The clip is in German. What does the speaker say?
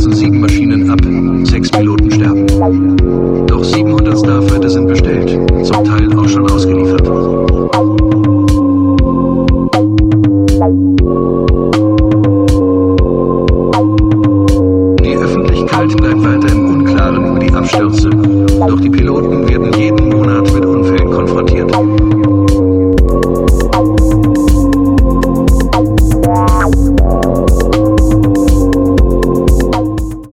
stürzen 7 Maschinen ab, 6 Piloten sterben. Doch 700 Starfighter sind bestellt, zum Teil auch schon ausgeliefert. Die Öffentlichkeit bleibt weiter im Unklaren über die Abstürze, doch die Piloten werden jeden Monat